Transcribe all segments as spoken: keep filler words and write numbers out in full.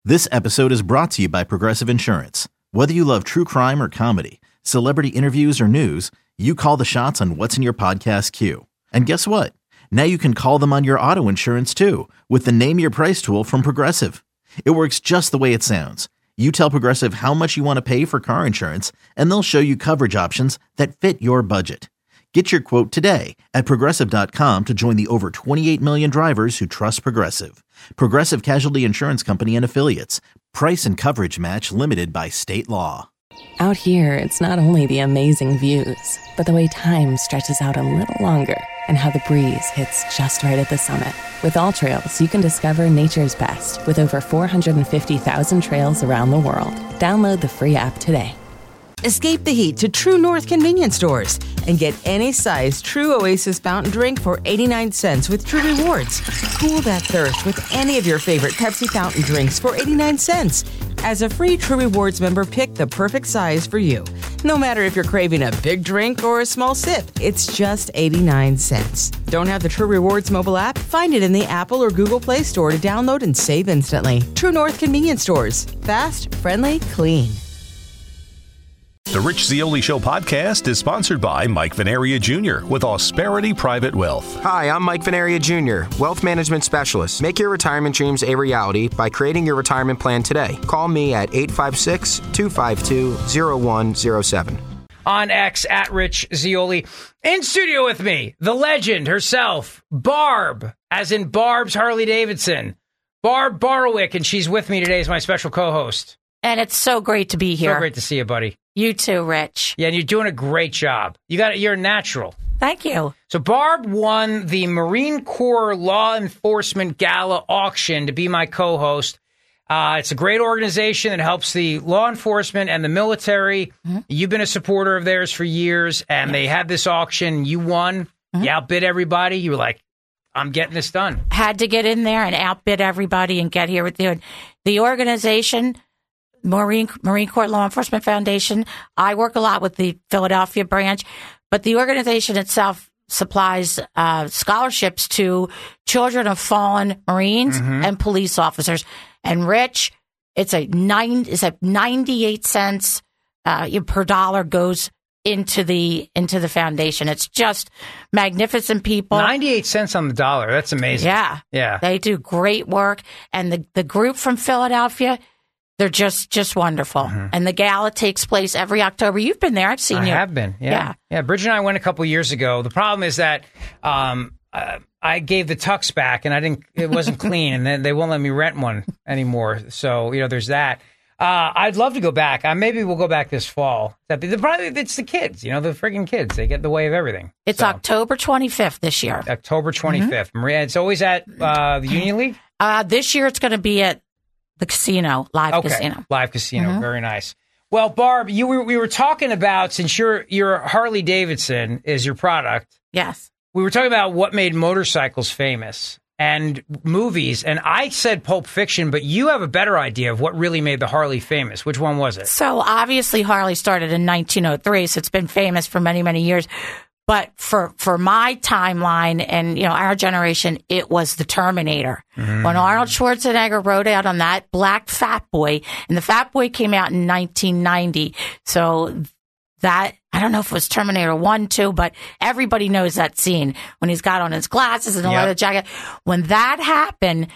This episode is brought to you by Progressive Insurance. Whether you love true crime or comedy, celebrity interviews or news, you call the shots on what's in your podcast queue. And guess what? Now you can call them on your auto insurance too with the Name Your Price tool from Progressive. It works just the way it sounds. You tell Progressive how much you want to pay for car insurance, and they'll show you coverage options that fit your budget. Get your quote today at Progressive dot com to join the over twenty-eight million drivers who trust Progressive. Progressive Casualty Insurance Company and Affiliates. Price and coverage match limited by state law. Out here, it's not only the amazing views, but the way time stretches out a little longer and how the breeze hits just right at the summit. With All Trails, you can discover nature's best with over four hundred fifty thousand trails around the world. Download the free app today. Escape the heat to True North convenience stores and get any size True Oasis fountain drink for eighty-nine cents with True Rewards. Cool that thirst with any of your favorite Pepsi fountain drinks for eighty-nine cents. As a free True Rewards member, pick the perfect size for you. No matter if you're craving a big drink or a small sip, it's just eighty-nine cents. Don't have the True Rewards mobile app? Find it in the Apple or Google Play Store to download and save instantly. True North convenience stores. Fast, friendly, clean. The Rich Zeoli Show podcast is sponsored by Mike Venaria Junior with Ausperity Private Wealth. Hi, I'm Mike Venaria Junior, Wealth Management Specialist. Make your retirement dreams a reality by creating your retirement plan today. Call me at eight five six, two five two, zero one zero seven. On X, at Rich Zeoli. In studio with me, the legend herself, Barb, as in Barb's Harley Davidson. Barb Barwick, and she's with me today as my special co-host. And it's so great to be here. So great to see you, buddy. You too, Rich. Yeah, and you're doing a great job. You got You're a natural. Thank you. So Barb won the Marine Corps Law Enforcement Gala auction to be my co-host. Uh, it's a great organization that helps the law enforcement and the military. Mm-hmm. You've been a supporter of theirs for years, and yes. They had this auction. You won. Mm-hmm. You outbid everybody. You were like, I'm getting this done. Had to get in there and outbid everybody and get here with you. The organization... Marine Marine Corps Law Enforcement Foundation. I work a lot with the Philadelphia branch, but the organization itself supplies uh, scholarships to children of fallen Marines mm-hmm. and police officers. And Rich, it's a nine, it's a ninety-eight cents uh, per dollar goes into the into the foundation. It's just magnificent people. ninety-eight cents on the dollar. That's amazing. Yeah, yeah. They do great work, and the the group from Philadelphia. They're just, just wonderful. Mm-hmm. And the gala takes place every October. You've been there. I've seen I you. I have been. Yeah. yeah. Yeah. Bridget and I went a couple years ago. The problem is that um, uh, I gave the tux back and I didn't, it wasn't clean. And then they won't let me rent one anymore. So, you know, there's that. Uh, I'd love to go back. Uh, maybe we'll go back this fall. That the probably it's the kids, you know, the freaking kids. They get in the way of everything. It's so, October twenty-fifth this year. October twenty-fifth. Mm-hmm. Maria, it's always at uh, the Union League? Uh, this year it's going to be at the casino, live okay. casino. Live casino. Mm-hmm. Very nice. Well, Barb, you were, we were talking about, since your your Harley Davidson is your product. Yes. We were talking about what made motorcycles famous and movies. And I said Pulp Fiction, but you have a better idea of what really made the Harley famous. Which one was it? So obviously Harley started in nineteen oh three, so it's been famous for many, many years. But for, for my timeline and, you know, our generation, it was the Terminator. Mm. When Arnold Schwarzenegger rode out on that black Fat Boy, and the Fat Boy came out in nineteen ninety. So that, I don't know if it was Terminator one, two, but everybody knows that scene when he's got on his glasses and a yep. leather jacket. When that happened,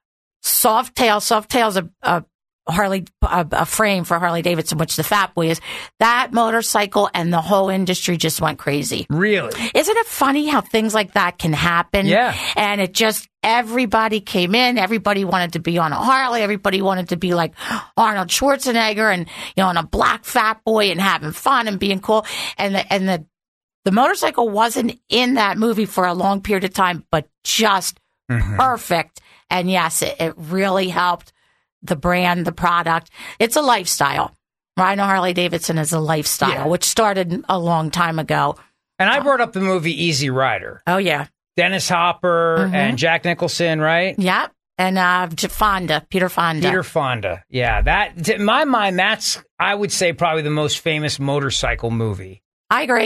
Softail, Softail's a, a Harley, a, a frame for Harley Davidson, which the Fat Boy is. That motorcycle and the whole industry just went crazy. Really? Isn't it funny how things like that can happen? Yeah. And it just, everybody came in. Everybody wanted to be on a Harley. Everybody wanted to be like Arnold Schwarzenegger and, you know, on a black Fat Boy and having fun and being cool. And the, and the, the motorcycle wasn't in that movie for a long period of time, but just mm-hmm. perfect. And yes, it, it really helped the brand, the product. It's a lifestyle. Rhino Harley Davidson is a lifestyle, yeah. which started a long time ago. And I brought up the movie Easy Rider. Oh, yeah. Dennis Hopper mm-hmm. and Jack Nicholson, right? Yeah. And uh, Fonda, Peter Fonda. Peter Fonda. Yeah. That, in my mind, that's, I would say, probably the most famous motorcycle movie. I agree.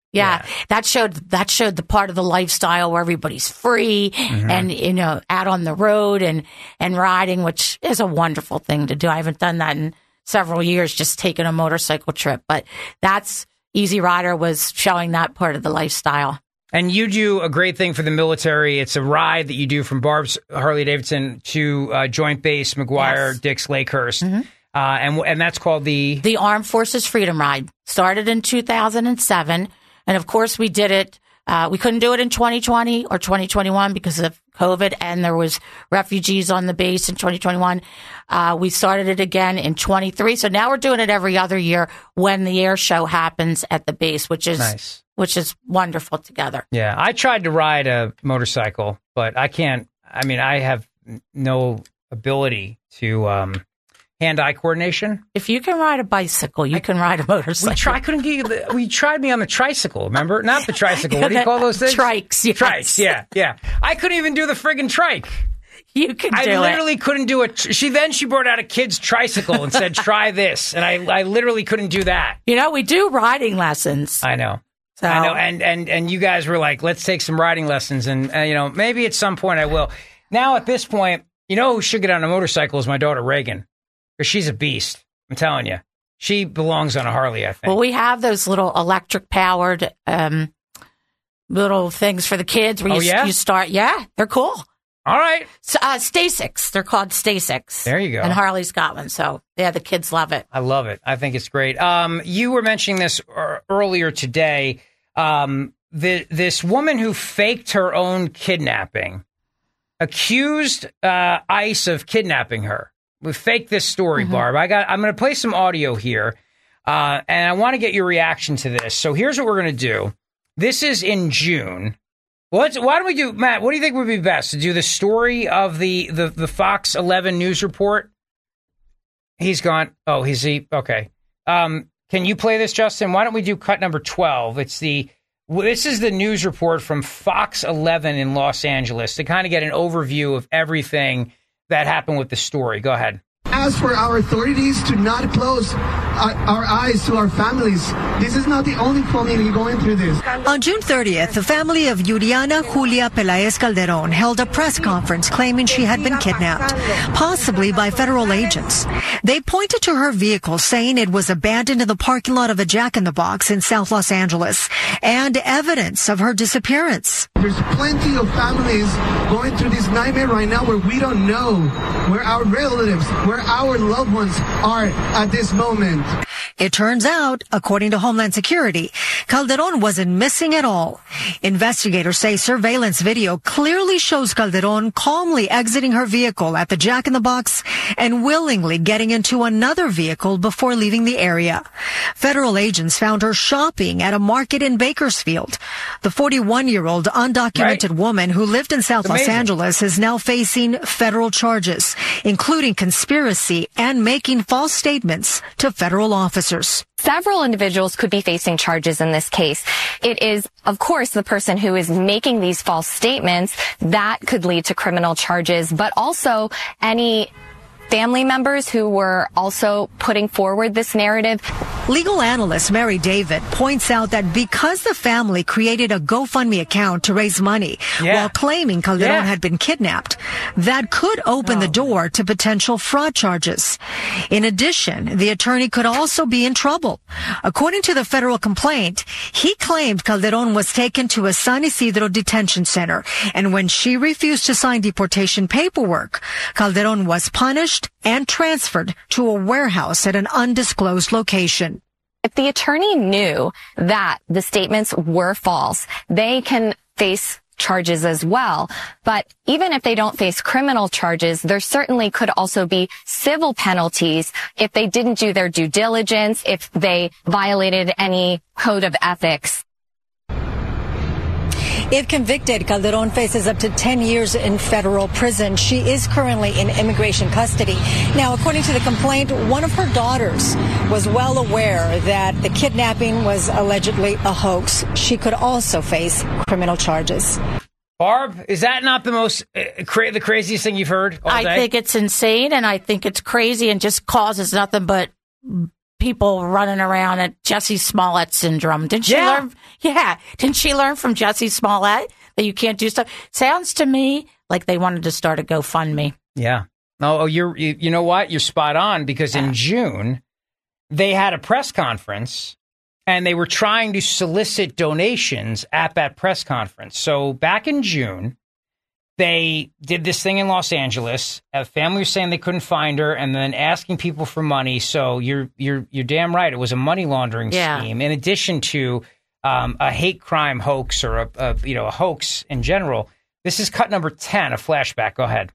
Yeah, Yeah. that showed that showed the part of the lifestyle where everybody's free Mm-hmm. and, you know, out on the road and, and riding, which is a wonderful thing to do. I haven't done that in several years, just taking a motorcycle trip. But that's Easy Rider was showing that part of the lifestyle. And you do a great thing for the military. It's a ride that you do from Barb's Harley Davidson to uh, Joint Base McGuire, Yes. Dix, Lakehurst. Mm-hmm. Uh, and and that's called the... The Armed Forces Freedom Ride started in two thousand seven. And of course, we did it. Uh, we couldn't do it in twenty twenty or twenty twenty-one because of COVID, and there was refugees on the base in twenty twenty-one. Uh, we started it again in twenty-three. So now we're doing it every other year when the air show happens at the base, which is Nice. which is wonderful together. Yeah, I tried to ride a motorcycle, but I can't. I mean, I have n- no ability to um, hand-eye coordination. If you can ride a bicycle, you can ride a motorcycle. We try. I couldn't get you. The, we tried me on the tricycle. Remember? Not the tricycle. What do you call those things? Trikes. Yes. Trikes. Yeah, yeah. I couldn't even do the friggin' trike. You can I do literally it. couldn't do it. She then she brought out a kid's tricycle and said, "Try this," and I I literally couldn't do that. You know, we do riding lessons. I know. So, I know, and, and and you guys were like, let's take some riding lessons, and uh, you know, maybe at some point I will. Now at this point, you know who should get on a motorcycle is my daughter Reagan, because she's a beast. I'm telling you, she belongs on a Harley. I think. Well, we have those little electric powered um, little things for the kids where Oh, you, yeah? you start. Yeah, they're cool. All right, So, uh, Stasics. They're called Stasics. There you go. And Harley's got one. So, yeah, the kids love it. I love it. I think it's great. Um, you were mentioning this er- earlier today. Um, the, this woman who faked her own kidnapping accused uh, ICE of kidnapping her. We faked this story, Mm-hmm. Barb. I got. I'm going to play some audio here, uh, and I want to get your reaction to this. So here's what we're going to do. This is in June. Well, let's, why don't we do, Matt? What do you think would be best to do? The story of the the, the Fox eleven news report. He's gone. Oh, he's he. Okay. Um, can you play this, Justin? Why don't we do cut number twelve? It's the this is the news report from Fox eleven in Los Angeles to kind of get an overview of everything that happened with the story. Go ahead. Ask for our authorities to not close uh, our eyes to our families. This is not the only family going through this. On June thirtieth, the family of Yuriana Julia Pelaez Calderon held a press conference claiming she had been kidnapped, possibly by federal agents. They pointed to her vehicle, saying it was abandoned in the parking lot of a Jack in the Box in South Los Angeles, and evidence of her disappearance. There's plenty of families going through this nightmare right now where we don't know where our relatives, where our loved ones are at this moment. It turns out, according to Homeland Security, Calderon wasn't missing at all. Investigators say surveillance video clearly shows Calderon calmly exiting her vehicle at the Jack in the Box and willingly getting into another vehicle before leaving the area. Federal agents found her shopping at a market in Bakersfield. The forty-one-year-old undocumented Right. woman who lived in South Los Amazing. Angeles is now facing federal charges, including conspiracy and making false statements to federal officers. Several individuals could be facing charges in this case. It is, of course, the person who is making these false statements that could lead to criminal charges, but also any family members who were also putting forward this narrative. Legal analyst Mary David points out that because the family created a GoFundMe account to raise money Yeah. while claiming Calderon Yeah. had been kidnapped, that could open the door to potential fraud charges. In addition, the attorney could also be in trouble. According to the federal complaint, he claimed Calderon was taken to a San Isidro detention center, and when she refused to sign deportation paperwork, Calderon was punished and transferred to a warehouse at an undisclosed location. If the attorney knew that the statements were false, they can face charges as well. But even if they don't face criminal charges, there certainly could also be civil penalties if they didn't do their due diligence, if they violated any code of ethics. If convicted, Calderon faces up to ten years in federal prison. She is currently in immigration custody. Now, according to the complaint, one of her daughters was well aware that the kidnapping was allegedly a hoax. She could also face criminal charges. Barb, is that not the most uh, cra- the craziest thing you've heard all I day? think it's insane, and I think it's crazy and just causes nothing but people running around at Jussie Smollett syndrome. Didn't she Yeah. learn? Yeah. Didn't she learn from Jussie Smollett that you can't do stuff? Sounds to me like they wanted to start a GoFundMe. Yeah. Oh, you're, you, you know what? You're spot on, because in June, they had a press conference and they were trying to solicit donations at that press conference. So back in June, they did this thing in Los Angeles. A family was saying they couldn't find her, and then asking people for money. So you're you're you're damn right. It was a money laundering Yeah. scheme, in addition to um, a hate crime hoax, or a, a you know a hoax in general. This is cut number ten, a flashback. Go ahead.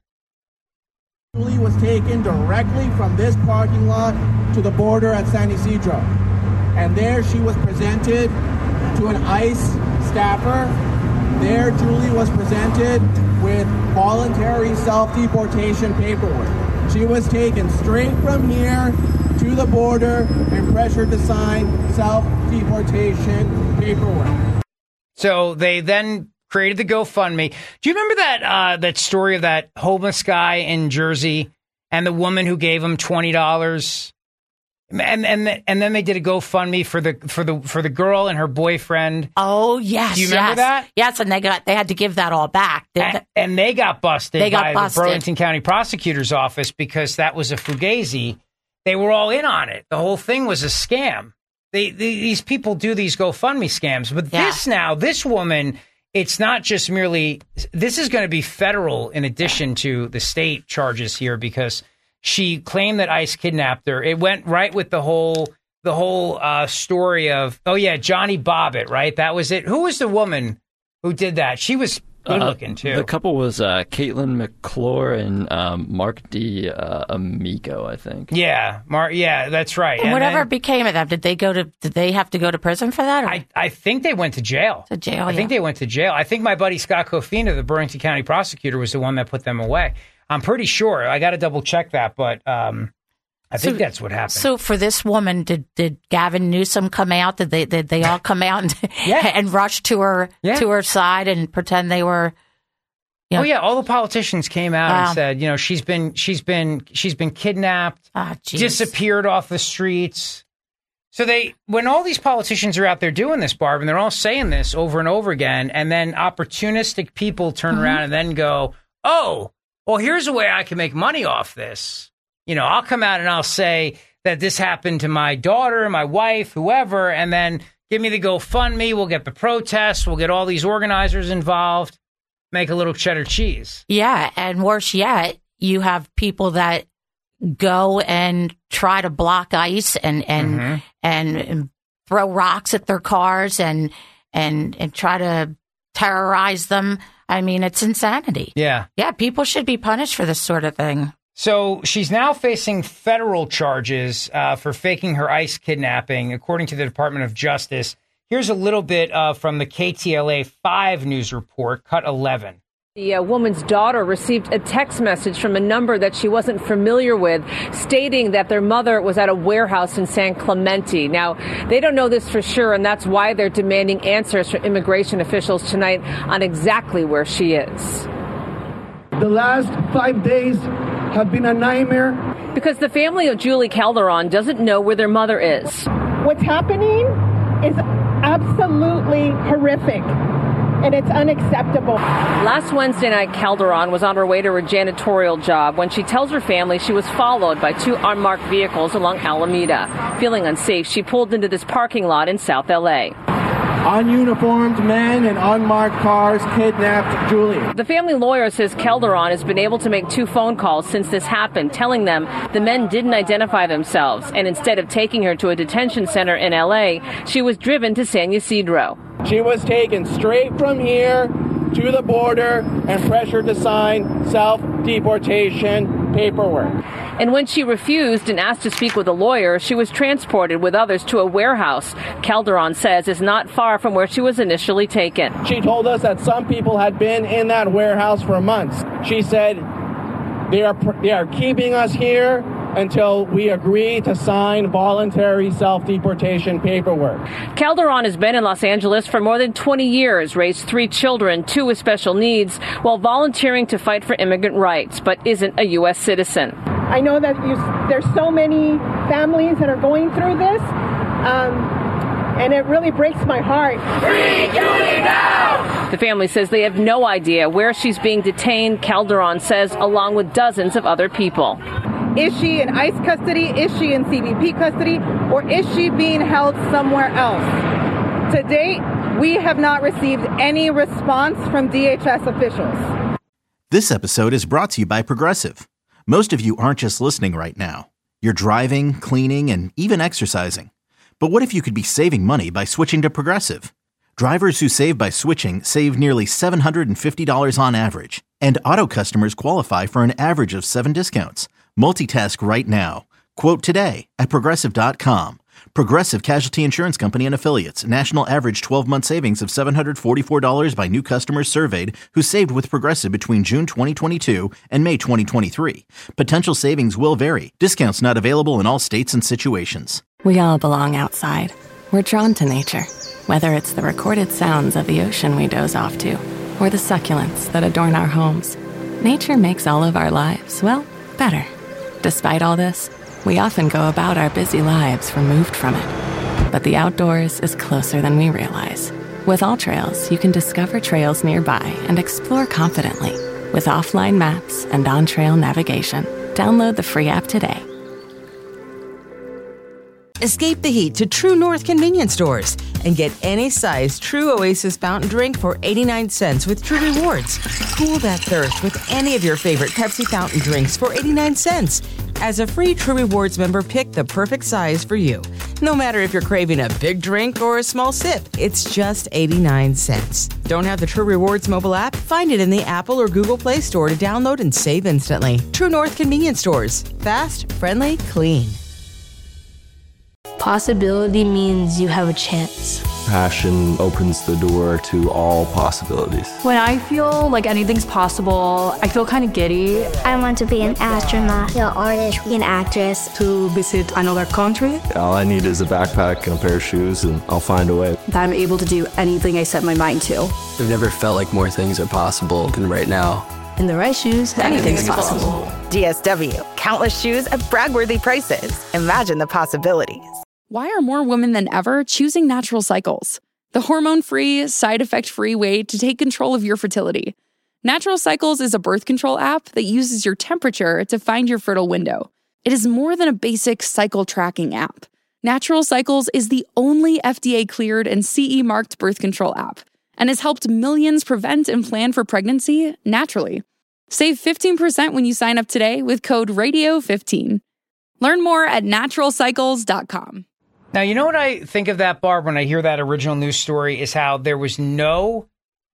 Julie was taken directly from this parking lot to the border at San Isidro, and there she was presented to an ICE staffer. There, Julie was presented with voluntary self-deportation paperwork. She was taken straight from here to the border and pressured to sign self-deportation paperwork. So they then created the GoFundMe. Do you remember that uh, that story of that homeless guy in Jersey and the woman who gave him twenty dollars? And and and then they did a GoFundMe for the for the for the girl and her boyfriend. Oh yes, Do you remember yes. that? Yes, and they got they had to give that all back. They- And, and they got busted They got by busted. the Burlington County Prosecutor's Office because that was a fugazi. They were all in on it. The whole thing was a scam. They, they these people do these GoFundMe scams, but Yeah. this now, this woman, it's not just merely. This is going to be federal in addition to the state charges here, because she claimed that ICE kidnapped her. It went right with the whole the whole uh, story of, oh yeah, Johnny Bobbitt, right? That was it. Who was the woman who did that? She was good looking too. Uh, the couple was uh, Caitlin McClure and um, Mark D. Uh, Amico, I think. Yeah, Mar- yeah, that's right. and And whatever then- became of them, did they go to? Did they have to go to prison for that? Or? I, I think they went to jail. To jail, I think yeah. they went to jail. I think my buddy Scott Cofina, the Burlington County prosecutor, was the one that put them away. I'm pretty sure. I got to double check that, but um, I think So- that's what happened. So for this woman, did did Gavin Newsom come out? Did they did they all come out and Yeah. and rush to her Yeah. to her side and pretend they were? You know, Oh yeah, all the politicians came out Wow. and said, you know, she's been she's been she's been kidnapped, Ah, jeez. disappeared off the streets. So they, when all these politicians are out there doing this, Barb, and they're all saying this over and over again, and then opportunistic people turn Mm-hmm. around and then go, oh, well, here's a way I can make money off this. You know, I'll come out and I'll say that this happened to my daughter, my wife, whoever, and then give me the GoFundMe. We'll get the protests. We'll get all these organizers involved. Make a little cheddar cheese. Yeah, and worse yet, you have people that go and try to block ICE and and Mhm. and, and throw rocks at their cars and and and try to terrorize them. I mean, it's insanity. Yeah. Yeah, people should be punished for this sort of thing. So she's now facing federal charges uh, for faking her ICE kidnapping, according to the Department of Justice. Here's a little bit uh, from the K T L A five news report, cut eleven. The uh, woman's daughter received a text message from a number that she wasn't familiar with, stating that their mother was at a warehouse in San Clemente. Now, they don't know this for sure, and that's why they're demanding answers from immigration officials tonight on exactly where she is. The last five days have been a nightmare. Because the family of Julie Calderon doesn't know where their mother is. What's happening is absolutely horrific, and it's unacceptable. Last Wednesday night, Calderon was on her way to her janitorial job when she tells her family she was followed by two unmarked vehicles along Alameda. Feeling unsafe, she pulled into this parking lot in South L A. Ununiformed men and unmarked cars kidnapped Julie. The family lawyer says Calderon has been able to make two phone calls since this happened, telling them the men didn't identify themselves, and instead of taking her to a detention center in L A, she was driven to San Ysidro. She was taken straight from here to the border and pressured to sign self-deportation paperwork. And when she refused and asked to speak with a lawyer, she was transported with others to a warehouse Calderon says is not far from where she was initially taken. She told us that some people had been in that warehouse for months. She said they are they are keeping us here until we agree to sign voluntary self-deportation paperwork. Calderon has been in Los Angeles for more than twenty years, raised three children, two with special needs, while volunteering to fight for immigrant rights, but isn't a U S citizen. I know that you, there's so many families that are going through this, um, and it really breaks my heart. Free Julie now! The family says they have no idea where she's being detained, Calderon says, along with dozens of other people. Is she in ICE custody? Is she in C B P custody? Or is she being held somewhere else? To date, we have not received any response from D H S officials. This episode is brought to you by Progressive. Most of you aren't just listening right now. You're driving, cleaning, and even exercising. But what if you could be saving money by switching to Progressive? Drivers who save by switching save nearly seven hundred fifty dollars on average. And auto customers qualify for an average of seven discounts. Multitask right now. Quote today at Progressive dot com. Progressive Casualty Insurance Company and Affiliates. National average twelve-month savings of seven hundred forty-four dollars by new customers surveyed who saved with Progressive between June twenty twenty-two and May twenty twenty-three. Potential savings will vary. Discounts not available in all states and situations. We all belong outside. We're drawn to nature. Whether it's the recorded sounds of the ocean we doze off to, or the succulents that adorn our homes, nature makes all of our lives, well, better. Despite all this, we often go about our busy lives removed from it. But the outdoors is closer than we realize. With AllTrails, you can discover trails nearby and explore confidently. With offline maps and on-trail navigation, download the free app today. Escape the heat to True North convenience stores and get any size True Oasis fountain drink for eighty-nine cents with True Rewards. Cool that thirst with any of your favorite Pepsi fountain drinks for eighty-nine cents. As a free True Rewards member, pick the perfect size for you. No matter if you're craving a big drink or a small sip, it's just eighty-nine cents. Don't have the True Rewards mobile app? Find it in the Apple or Google Play Store to download and save instantly. True North convenience stores. Fast, friendly, clean. Possibility means you have a chance. Passion opens the door to all possibilities. When I feel like anything's possible, I feel kind of giddy. I want to be an astronaut, an artist, an actress. To visit another country. All I need is a backpack and a pair of shoes, and I'll find a way. That I'm able to do anything I set my mind to. I've never felt like more things are possible than right now. In the right shoes, anything's, anything's possible. possible. D S W. Countless shoes at brag-worthy prices. Imagine the possibilities. Why are more women than ever choosing Natural Cycles? The hormone-free, side-effect-free way to take control of your fertility. Natural Cycles is a birth control app that uses your temperature to find your fertile window. It is more than a basic cycle tracking app. Natural Cycles is the only F D A-cleared and C E-marked birth control app and has helped millions prevent and plan for pregnancy naturally. Save fifteen percent when you sign up today with code radio fifteen. Learn more at natural cycles dot com. Now, you know what I think of that, Barb, when I hear that original news story is how there was no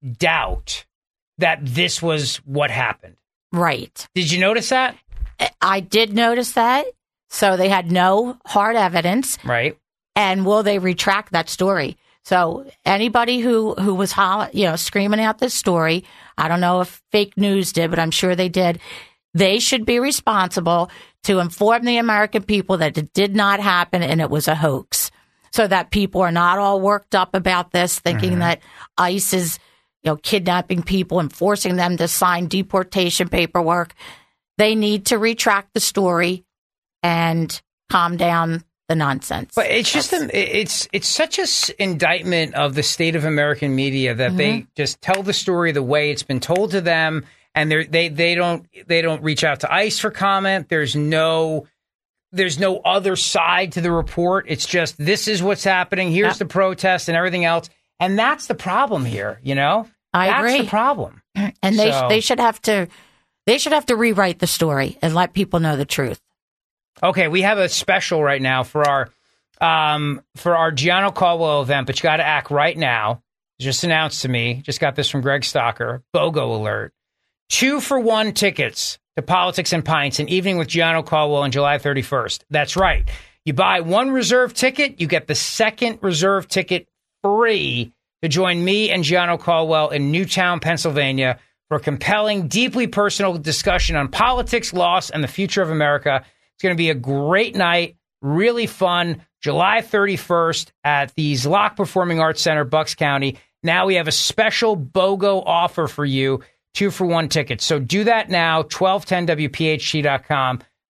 doubt that this was what happened. Right. Did you notice that? I did notice that. So they had no hard evidence. Right. And will they retract that story? So anybody who, who was holl- you know, screaming out this story, I don't know if fake news did, but I'm sure they did. They should be responsible to inform the American people that it did not happen and it was a hoax, so that people are not all worked up about this, thinking mm-hmm. that ICE is, you know, kidnapping people and forcing them to sign deportation paperwork. They need to retract the story and calm down the nonsense. But it's just an, it's it's such a s- indictment of the state of American media that mm-hmm. they just tell the story the way it's been told to them. And they they they don't they don't reach out to ICE for comment. There's no there's no other side to the report. It's just this is what's happening. Here's yep. the protest and everything else. And that's the problem here. You know, I that's agree. the problem. And they so, they should have to they should have to rewrite the story and let people know the truth. Okay, we have a special right now for our um for our Gianno Caldwell event, but you got to act right now. Just announced to me. Just got this from Greg Stocker. BOGO alert. Two for one tickets to Politics and Pints, an evening with Gianno Caldwell on July thirty-first. That's right. You buy one reserve ticket, you get the second reserve ticket free to join me and Gianno Caldwell in Newtown, Pennsylvania for a compelling, deeply personal discussion on politics, loss, and the future of America. It's going to be a great night, really fun. July thirty-first at the Zlock Performing Arts Center, Bucks County. Now we have a special BOGO offer for you. Two for one tickets. So do that now, twelve ten W P H T dot com.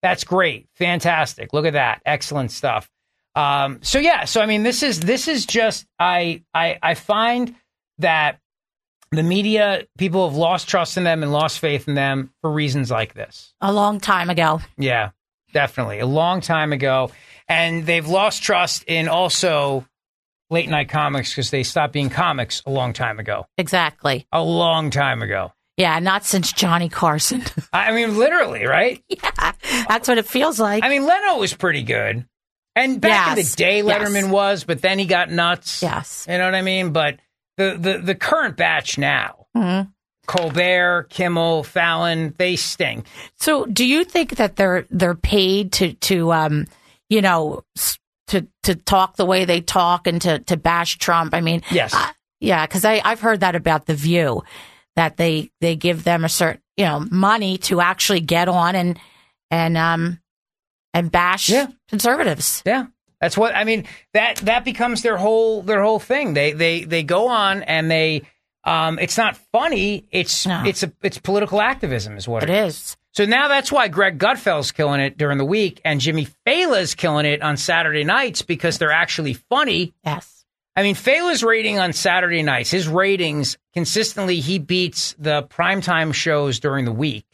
That's great. Fantastic. Look at that. Excellent stuff. Um, so yeah, so I mean, this is this is just I I I find that the media, people have lost trust in them and lost faith in them for reasons like this. A long time ago. Yeah, definitely. A long time ago. And they've lost trust in also late night comics because they stopped being comics a long time ago. Exactly. A long time ago. Yeah, not since Johnny Carson. I mean, literally, right? Yeah, that's what it feels like. I mean, Leno was pretty good. And back yes. in the day, Letterman yes. was, but then he got nuts. Yes. You know what I mean? But the, the, the current batch now, mm-hmm. Colbert, Kimmel, Fallon, they stink. So do you think that they're they're paid to, to um, you know, to to talk the way they talk and to, to bash Trump? I mean, yes. Uh, yeah, because I've heard that about The View, that they, they give them a certain, you know, money to actually get on and, and, um, and bash yeah. conservatives. Yeah. That's what I mean. That that becomes their whole their whole thing. They they they go on and they um it's not funny. It's no. it's a it's political activism is what it, it is. is. So now that's why Greg Gutfeld's killing it during the week and Jimmy Fallon's killing it on Saturday nights because they're actually funny. Yes. I mean, Fallon's rating on Saturday nights, his ratings consistently, he beats the primetime shows during the week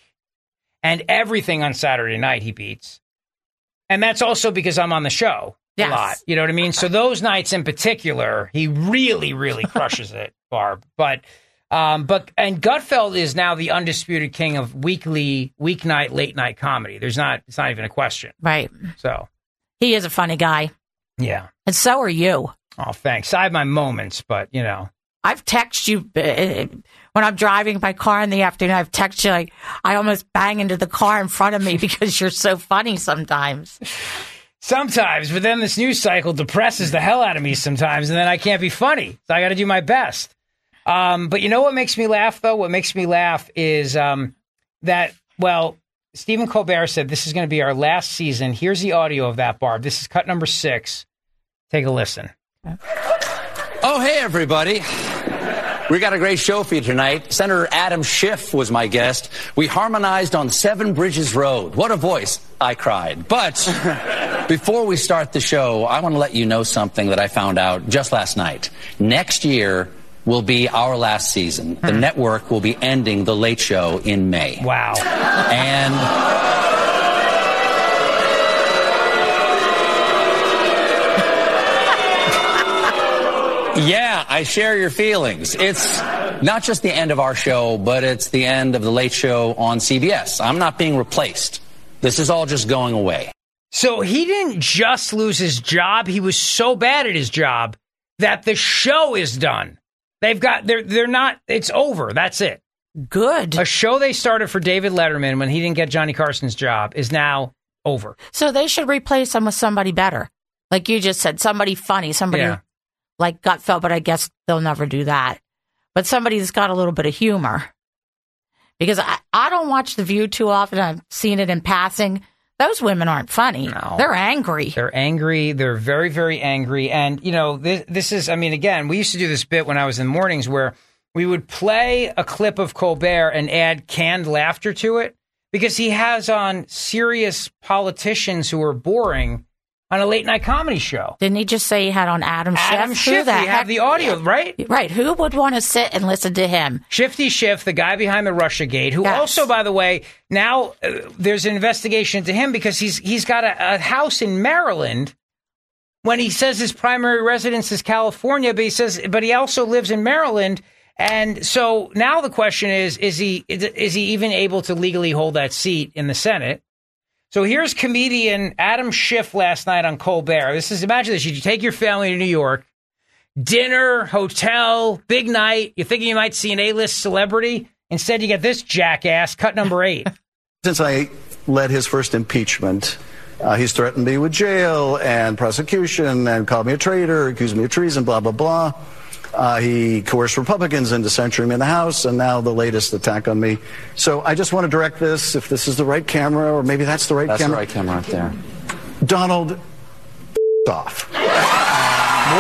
and everything on Saturday night he beats. And that's also because I'm on the show yes. a lot. You know what I mean? So those nights in particular, he really, really crushes it, Barb. But, um, but, and Gutfeld is now the undisputed king of weekly, weeknight, late night comedy. There's not, it's not even a question. Right. So he is a funny guy. Yeah. And so are you. Oh, thanks. I have my moments, but you know. I've texted you uh, when I'm driving my car in the afternoon. I've texted you like I almost bang into the car in front of me because you're so funny sometimes. Sometimes, but then this news cycle depresses the hell out of me sometimes, and then I can't be funny. So I got to do my best. Um, but you know what makes me laugh, though? What makes me laugh is um, that, well, Stephen Colbert said this is going to be our last season. Here's the audio of that, Barb. This is cut number six. Take a listen. Oh, hey, everybody. We got a great show for you tonight. Senator Adam Schiff was my guest. We harmonized on Seven Bridges Road. What a voice. I cried. But before we start the show, I want to let you know something that I found out just last night. Next year will be our last season. The hmm. network will be ending The Late Show in May. Wow. And... yeah, I share your feelings. It's not just the end of our show, but it's the end of The Late Show on C B S. I'm not being replaced. This is all just going away. So he didn't just lose his job. He was so bad at his job that the show is done. They've got, they're, they're not, it's over. That's it. Good. A show they started for David Letterman when he didn't get Johnny Carson's job is now over. So they should replace him with somebody better. Like you just said, somebody funny, somebody... Yeah. Like Gutfeld, but I guess they'll never do that. But somebody that's got a little bit of humor. Because I, I don't watch The View too often. I've seen it in passing. Those women aren't funny. No. They're angry. They're angry. They're very, very angry. And, you know, this, this is, I mean, again, we used to do this bit when I was in mornings where we would play a clip of Colbert and add canned laughter to it because he has on serious politicians who are boring on a late night comedy show. Didn't he just say he had on Adam Schiff? Adam Schiff. We have the audio, right? Right. Who would want to sit and listen to him? Shifty Schiff, the guy behind the Russiagate, who yes. also, by the way, now uh, there's an investigation into him because he's he's got a, a house in Maryland when he says his primary residence is California, but he says, but he also lives in Maryland. And so now the question is, is he is he even able to legally hold that seat in the Senate? So here's comedian Adam Schiff last night on Colbert. This is, imagine this. You take your family to New York, dinner, hotel, big night. You're thinking you might see an A-list celebrity. Instead, you get this jackass, cut number eight. Since I led his first impeachment, uh, he's threatened me with jail and prosecution and called me a traitor, accused me of treason, blah, blah, blah. Uh, he coerced Republicans into censuring me in the House, and now the latest attack on me. So I just want to direct this, if this is the right camera, or maybe that's the right that's camera. That's the right camera right there. Donald, off. Whoa.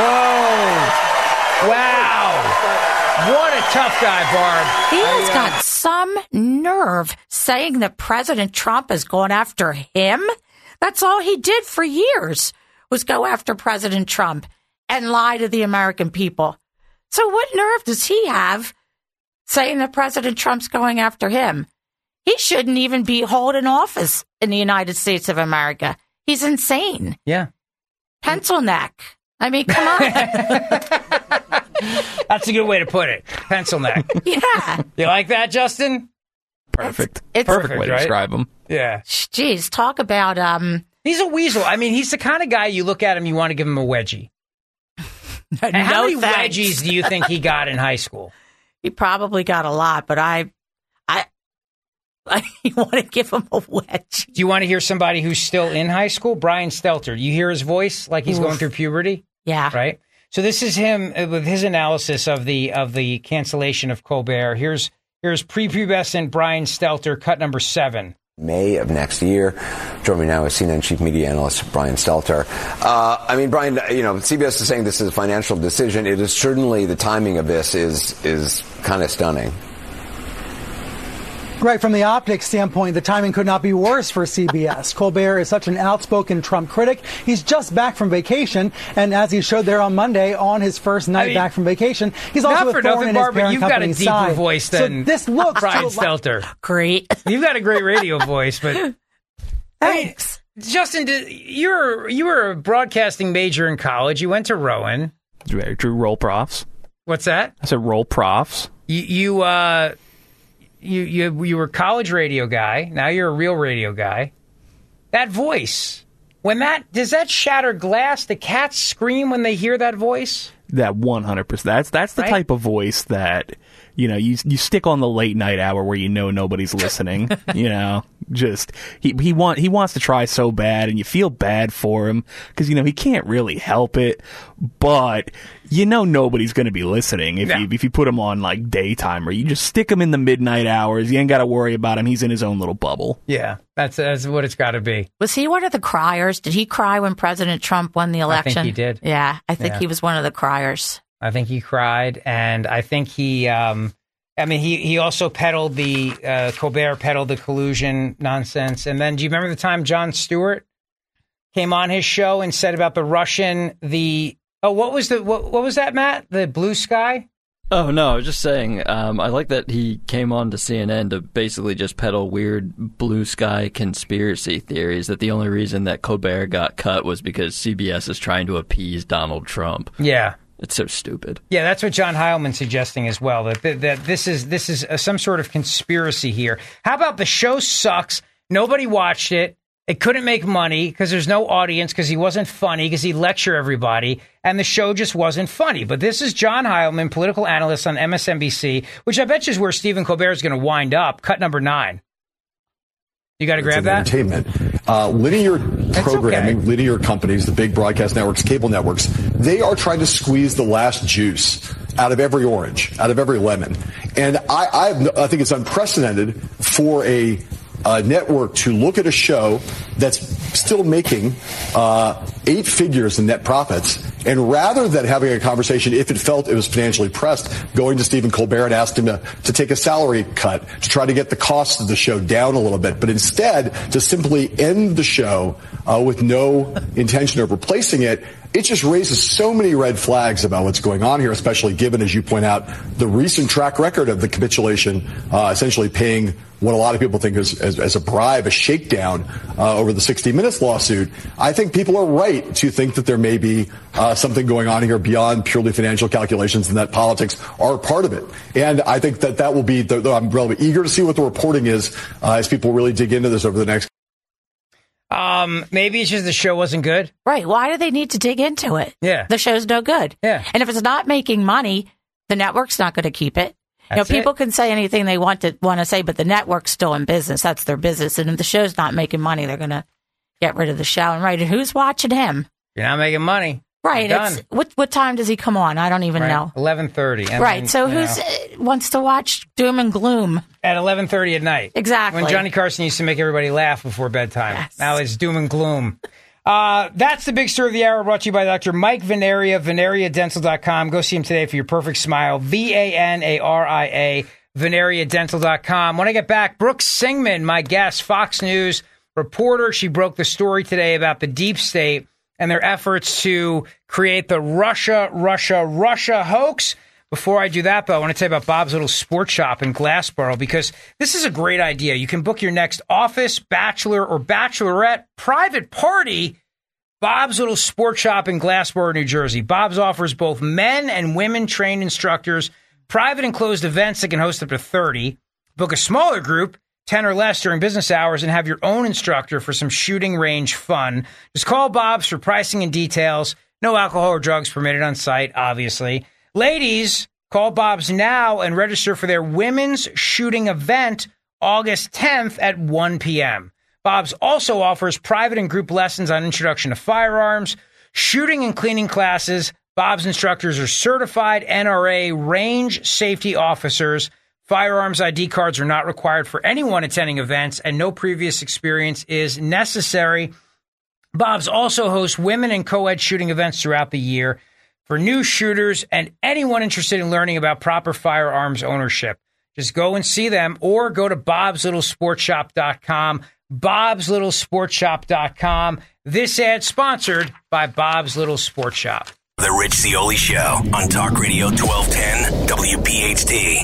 Wow. What a tough guy, Barb. He has got some nerve saying that President Trump is going after him. That's all he did for years, was go after President Trump and lie to the American people. So what nerve does he have saying that President Trump's going after him? He shouldn't even be holding office in the United States of America. He's insane. Yeah. Pencil neck. I mean, come on. That's a good way to put it. Pencil neck. Yeah. You like that, Justin? Perfect. It's, Perfect perfect, way to right? describe him. Yeah. Jeez, talk about... um. He's a weasel. I mean, he's the kind of guy you look at him, you want to give him a wedgie. And no how many thanks. wedgies do you think he got in high school? He probably got a lot, but I... I... I want to give him a wedgie. Do you want to hear somebody who's still in high school? Brian Stelter. You hear his voice like he's Oof. going through puberty? Yeah. Right? So this is him with his analysis of the of the cancellation of Colbert. Here's here's prepubescent Brian Stelter, cut number seven. May of next year. Joining me now is C N N chief media analyst Brian Stelter. Uh, I mean, Brian, you know, C B S is saying this is a financial decision. It is certainly, the timing of this is is kind of stunning. Right, from the optics standpoint, the timing could not be worse for C B S. Colbert is such an outspoken Trump critic. He's just back from vacation, and as he showed there on Monday, on his first night I mean, back from vacation, he's also not for a thorn nothing, in his Barbara, parent you've got a company's deeper side. voice than so this looks Brian to Stelter. Great. You've got a great radio voice, but thanks, I mean, Justin. Did, you're you were a broadcasting major in college. You went to Rowan. Very true. Roll profs. What's that? I said roll profs. You you uh. You you you were a college radio guy. Now you're a real radio guy. That voice, when that does that shatter glass? The cats scream when they hear that voice. That one hundred percent. That's that's the right? type of voice that, you know, you you stick on the late night hour where you know nobody's listening. You know, just he he want he wants to try so bad, and you feel bad for him because you know he can't really help it, but you know nobody's going to be listening if yeah. you if you put him on like daytime, or you just stick him in the midnight hours. You ain't got to worry about him. He's in his own little bubble. Yeah, that's that's what it's got to be. Was he one of the criers? Did he cry when President Trump won the election? I think he did. Yeah, I think yeah. he was one of the criers. I think he cried, and I think he. Um, I mean, he he also peddled the uh, Colbert peddled the collusion nonsense. And then, do you remember the time Jon Stewart came on his show and said about the Russian the oh what was the what what was that, Matt? The blue sky? Oh, no, I was just saying, um, I like that he came on to C N N to basically just peddle weird blue sky conspiracy theories, that the only reason that Colbert got cut was because C B S is trying to appease Donald Trump. Yeah. It's so stupid. Yeah, that's what John Heilman's suggesting as well, that that, that this is this is a, some sort of conspiracy here. How about the show sucks, nobody watched it, it couldn't make money because there's no audience, because he wasn't funny, because he lectured everybody, and the show just wasn't funny. But this is John Heilman, political analyst on M S N B C, which I bet you is where Stephen Colbert is going to wind up. Cut number nine. You got to grab that? Entertainment. Uh, linear programming, okay. linear companies, the big broadcast networks, cable networks, they are trying to squeeze the last juice out of every orange, out of every lemon. And I, I, I think it's unprecedented for a, a network to look at a show that's still making uh, eight figures in net profits, and rather than having a conversation, if it felt it was financially pressed, going to Stephen Colbert and asked him to, to take a salary cut to try to get the cost of the show down a little bit, but instead to simply end the show uh, with no intention of replacing it, it just raises so many red flags about what's going on here, especially given, as you point out, the recent track record of the capitulation, uh, essentially paying what a lot of people think is as, as a bribe, a shakedown uh, over the sixty minutes lawsuit. I think people are right to think that there may be uh, something going on here beyond purely financial calculations, and that politics are part of it. And I think that that will be, the, the, I'm really eager to see what the reporting is uh, as people really dig into this over the next. Um, maybe it's just the show wasn't good. Right. Why do they need to dig into it? Yeah. The show's no good. Yeah. And if it's not making money, the network's not going to keep it. That's you know, people it. can say anything they want to want to say, but the network's still in business. That's their business. And if the show's not making money, they're going to get rid of the show. And right, and who's watching him? You're not making money. Right. It's, what what time does he come on? I don't even right. know. eleven thirty. Right. Then, so who's uh, wants to watch doom and gloom? At eleven thirty at night. Exactly. When Johnny Carson used to make everybody laugh before bedtime. Yes. Now it's doom and gloom. Uh, that's the big story of the hour, brought to you by Doctor Mike Venaria, Venaria Dental dot com. Go see him today for your perfect smile. V A N A R I A, veneria dental dot com. When I get back, Brooke Singman, my guest, Fox News reporter. She broke the story today about the deep state and their efforts to create the Russia, Russia, Russia hoax. Before I do that, though, I want to tell you about Bob's Little Sports Shop in Glassboro, because this is a great idea. You can book your next office, bachelor, or bachelorette private party. Bob's Little Sports Shop in Glassboro, New Jersey. Bob's offers both men and women trained instructors, private and closed events that can host up to thirty. Book a smaller group, ten or less during business hours, and have your own instructor for some shooting range fun. Just call Bob's for pricing and details. No alcohol or drugs permitted on site, obviously. Ladies, call Bob's now and register for their women's shooting event August tenth at one p.m. Bob's also offers private and group lessons on introduction to firearms, shooting and cleaning classes. Bob's instructors are certified N R A range safety officers. Firearms I D cards are not required for anyone attending events, and no previous experience is necessary. Bob's also hosts women and co-ed shooting events throughout the year for new shooters and anyone interested in learning about proper firearms ownership. Just go and see them or go to bobs little sports shop dot com, bobs little sports shop dot com. This ad sponsored by Bob's Little Sports Shop. The Rich Zeoli Show on Talk Radio twelve ten W P H T.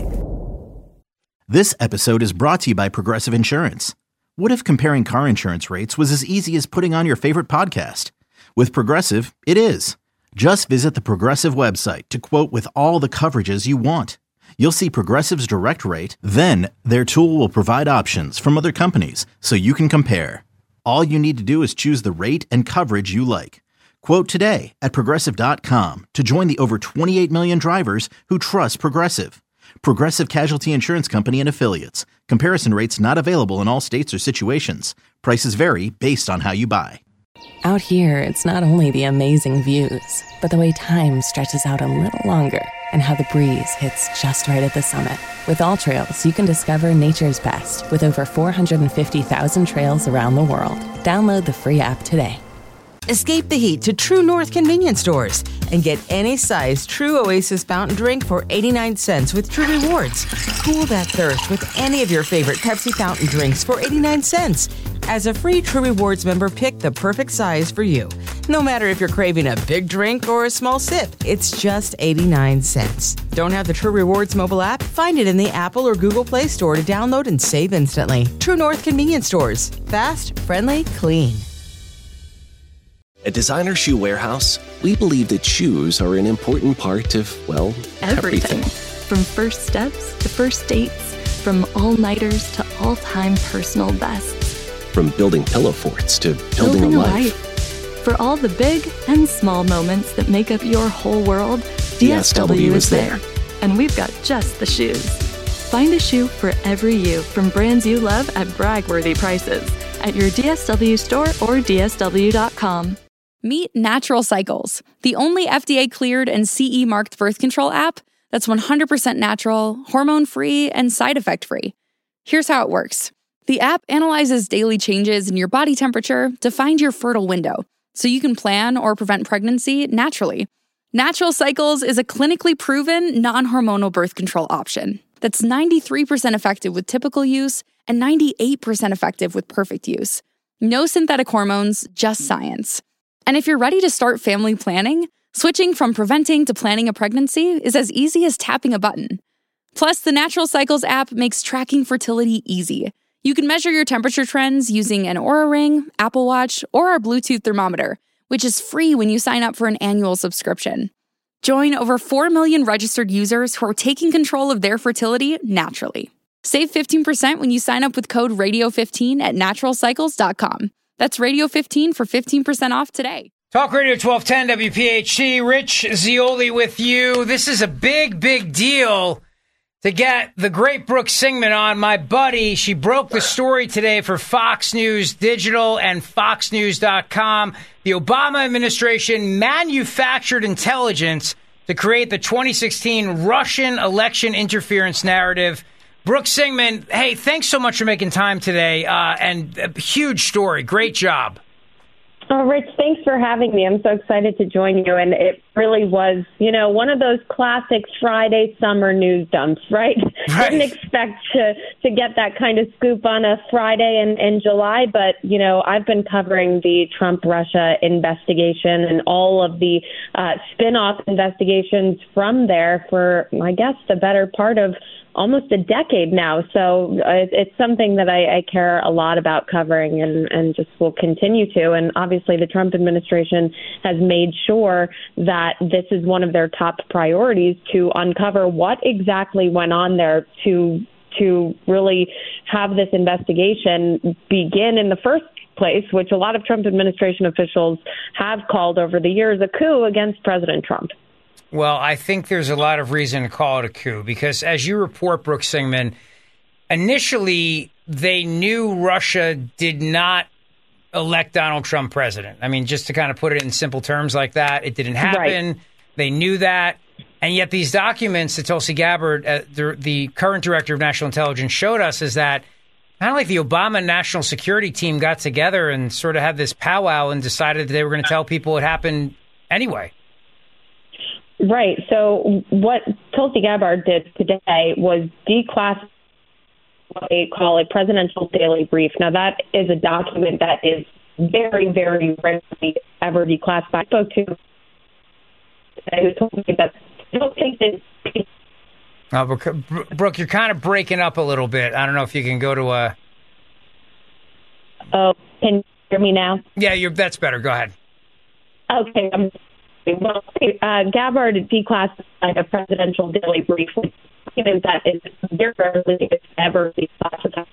This episode is brought to you by Progressive Insurance. What if comparing car insurance rates was as easy as putting on your favorite podcast? With Progressive, it is. Just visit the Progressive website to quote with all the coverages you want. You'll see Progressive's direct rate, then their tool will provide options from other companies so you can compare. All you need to do is choose the rate and coverage you like. Quote today at progressive dot com to join the over twenty-eight million drivers who trust Progressive. Progressive Casualty Insurance Company and Affiliates. Comparison rates not available in all states or situations. Prices vary based on how you buy. Out here, it's not only the amazing views, but the way time stretches out a little longer and how the breeze hits just right at the summit. With All Trails, you can discover nature's best with over four hundred fifty thousand trails around the world. Download the free app today. Escape the heat to True North convenience stores and get any size True Oasis fountain drink for eighty-nine cents with True Rewards. Cool that thirst with any of your favorite Pepsi fountain drinks for eighty-nine cents. As a free True Rewards member, pick the perfect size for you. No matter if you're craving a big drink or a small sip, it's just eighty-nine cents. Don't have the True Rewards mobile app? Find it in the Apple or Google Play Store to download and save instantly. True North convenience stores. Fast, friendly, clean. At Designer Shoe Warehouse, we believe that shoes are an important part of, well, everything. everything. From first steps to first dates, from all-nighters to all-time personal bests. From building pillow forts to building, building a a life. life. For all the big and small moments that make up your whole world, D S W is there. And we've got just the shoes. Find a shoe for every you from brands you love at brag-worthy prices at your D S W store or D S W dot com. Meet Natural Cycles, the only F D A-cleared and C E-marked birth control app that's one hundred percent natural, hormone-free, and side effect-free. Here's how it works. The app analyzes daily changes in your body temperature to find your fertile window, so you can plan or prevent pregnancy naturally. Natural Cycles is a clinically proven, non-hormonal birth control option that's ninety-three percent effective with typical use and ninety-eight percent effective with perfect use. No synthetic hormones, just science. And if you're ready to start family planning, switching from preventing to planning a pregnancy is as easy as tapping a button. Plus, the Natural Cycles app makes tracking fertility easy. You can measure your temperature trends using an Oura Ring, Apple Watch, or our Bluetooth thermometer, which is free when you sign up for an annual subscription. Join over four million registered users who are taking control of their fertility naturally. Save fifteen percent when you sign up with code radio fifteen at natural cycles dot com. That's radio fifteen for fifteen percent off today. Talk Radio twelve ten W P H T, Rich Zeoli with you. This is a big, big deal to get the great Brooke Singman on, my buddy. She broke the story today for Fox News Digital and fox news dot com. The Obama administration manufactured intelligence to create the twenty sixteen Russian election interference narrative. Brooke Singman, hey, thanks so much for making time today, uh, and a huge story. Great job. Oh, Rich, thanks for having me. I'm so excited to join you. And it really was, you know, one of those classic Friday summer news dumps, right? right. Didn't expect to, to get that kind of scoop on a Friday in, in July. But, you know, I've been covering the Trump-Russia investigation and all of the uh, spin-off investigations from there for, I guess, the better part of almost a decade now. So uh, it's something that I, I care a lot about covering and, and just will continue to. And obviously the Trump administration has made sure that this is one of their top priorities, to uncover what exactly went on there to to really have this investigation begin in the first place, which a lot of Trump administration officials have called over the years a coup against President Trump. Well, I think there's a lot of reason to call it a coup because, as you report, Brooke Singman, initially they knew Russia did not elect Donald Trump president. I mean, just to kind of put it in simple terms like that, it didn't happen. Right. They knew that. And yet these documents that Tulsi Gabbard, uh, the, the current director of national intelligence, showed us is that kind of like the Obama national security team got together and sort of had this powwow and decided that they were going to tell people it happened anyway. Right. So what Tulsi Gabbard did today was declassify what they call a presidential daily brief. Now, that is a document that is very, very rarely ever declassified. I spoke to who told me that I don't think that. Oh, Brooke, you're kind of breaking up a little bit. I don't know if you can go to a. Oh, can you hear me now? Yeah, you're. That's better. Go ahead. Okay. Um, Well, uh, Gabbard declassified a presidential daily brief, which is that is very rarely ever declassified.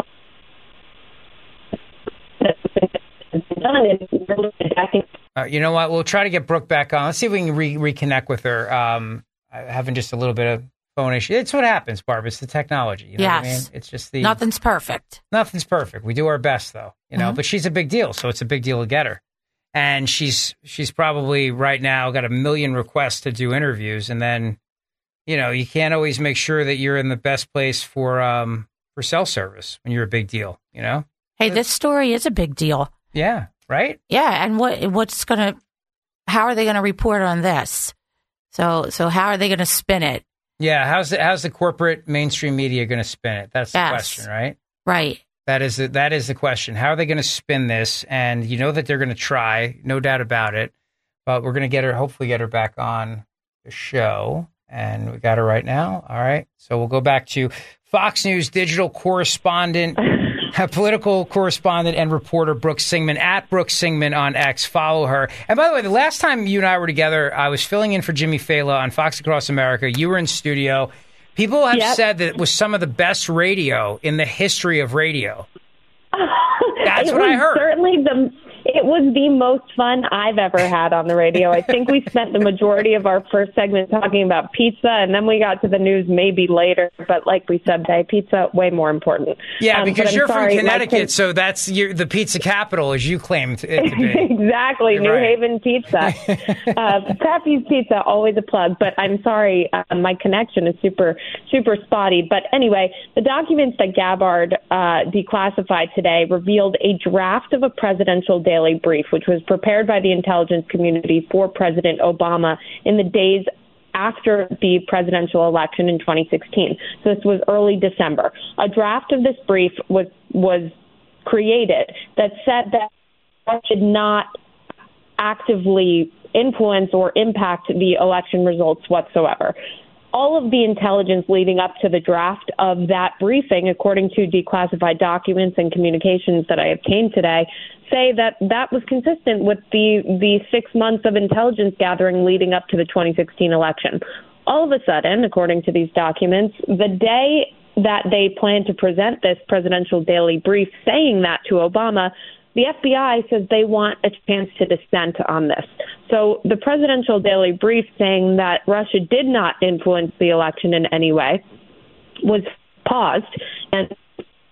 Uh, you know what? We'll try to get Brooke back on. Let's see if we can re- reconnect with her. Um, having just a little bit of phone issue. It's what happens, Barb. It's the technology. You know yes. what I mean? It's just the nothing's perfect. Nothing's perfect. We do our best, though. You know, mm-hmm. But she's a big deal, so it's a big deal to get her. And she's she's probably right now got a million requests to do interviews, and then, you know, you can't always make sure that you're in the best place for um for cell service when you're a big deal. You know. Hey, this story is a big deal. Yeah. Right. Yeah, and what what's gonna? How are they going to report on this? So so how are they going to spin it? Yeah. How's the how's the corporate mainstream media going to spin it? That's the yes. question, right? Right. That is the, that is the question. How are they going to spin this? And you know that they're going to try, no doubt about it. But we're going to get her, hopefully get her back on the show. And we got her right now. All right. So we'll go back to Fox News digital correspondent, political correspondent and reporter Brooke Singman, at Brooke Singman on X. Follow her. And by the way, the last time you and I were together, I was filling in for Jimmy Fallon on Fox Across America. You were in studio. People have yep. said that it was some of the best radio in the history of radio. That's what I heard. Certainly the It was the most fun I've ever had on the radio. I think we spent the majority of our first segment talking about pizza, and then we got to the news maybe later. But like we said, today, pizza, way more important. Yeah, um, because you're sorry, from Connecticut, so that's your, the pizza capital, as you claimed it to be. Exactly, you're New right. Haven pizza. uh, Pappy's Pizza, always a plug. But I'm sorry, uh, my connection is super, super spotty. But anyway, the documents that Gabbard uh, declassified today revealed a draft of a presidential daily brief, which was prepared by the intelligence community for President Obama in the days after the presidential election in twenty sixteen. So this was early December. A draft of this brief was was created that said that that should not actively influence or impact the election results whatsoever. All of the intelligence leading up to the draft of that briefing, according to declassified documents and communications that I obtained today, say that that was consistent with the, the six months of intelligence gathering leading up to the twenty sixteen election. All of a sudden, according to these documents, the day that they plan to present this presidential daily brief saying that to Obama, the F B I says they want a chance to dissent on this. So the presidential daily brief saying that Russia did not influence the election in any way was paused, and